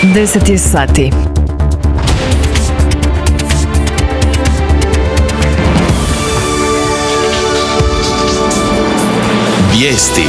10 je sati. Vijesti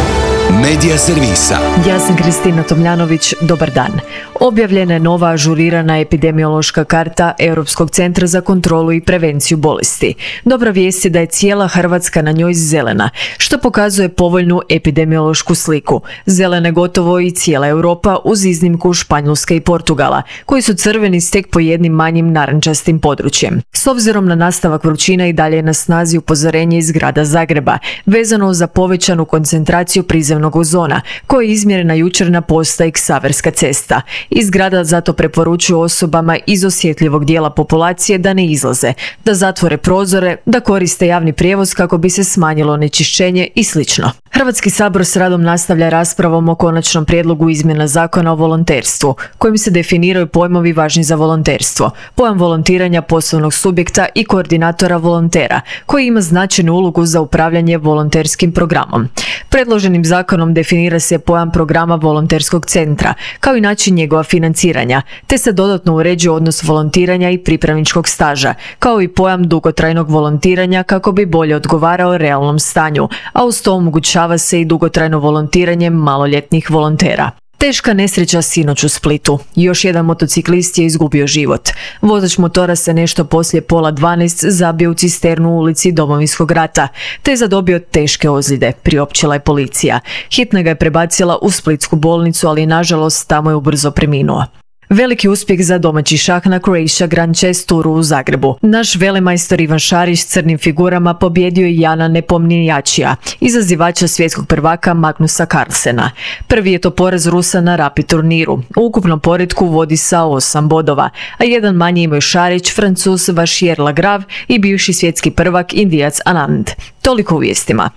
Medija servisa. Ja sam Kristina Tomljanović, dobar dan. Objavljena je nova ažurirana epidemiološka karta Europskog centra za kontrolu i prevenciju bolesti. Dobra vijest je da je cijela Hrvatska na njoj zelena, što pokazuje povoljnu epidemiološku sliku. Zelena je gotovo i cijela Europa uz iznimku Španjolske i Portugala, koji su crveni s tek po jednim manjim narančastim područjem. S obzirom na nastavak vrućina i dalje je na snazi upozorenje iz grada Zagreba, vezano za povećanu koncentraciju prizemnog ozona, koja je izmjerena jučer na postaji Ksaverska cesta. Iz grada zato preporučuju osobama iz osjetljivog dijela populacije da ne izlaze, da zatvore prozore, da koriste javni prijevoz kako bi se smanjilo onečišćenje i sl. Hrvatski sabor s radom nastavlja raspravom o konačnom prijedlogu izmjena zakona o volonterstvu, kojim se definiraju pojmovi važni za volonterstvo, pojam volontiranja poslovnog subjekta i koordinatora volontera, koji ima značajnu ulogu za upravljanje volonterskim programom. Predloženim zakonom definira se pojam programa volonterskog centra, kao i način njegova financiranja, te se dodatno uređuje odnos volontiranja i pripravničkog staža, kao i pojam dugotrajnog volontiranja kako bi bolje odgovarao realnom stanju, a uz to omogućava se i dugotrajno volontiranje maloljetnih volontera. Teška nesreća sinoć u Splitu. Još jedan motociklist je izgubio život. Vozač motora se nešto poslije 11:30 zabio u cisternu u ulici Domovinskog rata, te je zadobio teške ozljede, priopćila je policija. Hitna ga je prebacila u splitsku bolnicu, ali nažalost tamo je ubrzo preminuo. Veliki uspjeh za domaći šah na Croatia Grand Chess Touru u Zagrebu. Naš velemajstor Ivan Šarić s crnim figurama pobjedio je Jana Nepomniachtchia, izazivača svjetskog prvaka Magnusa Carlsena. Prvi je to poraz Rusa na Rapid turniru. U ukupnom poretku vodi sa 8 bodova, a jedan manje imaju Šarić, Francuz Vachier Lagrave i bivši svjetski prvak Indijac Anand. Toliko u vijestima.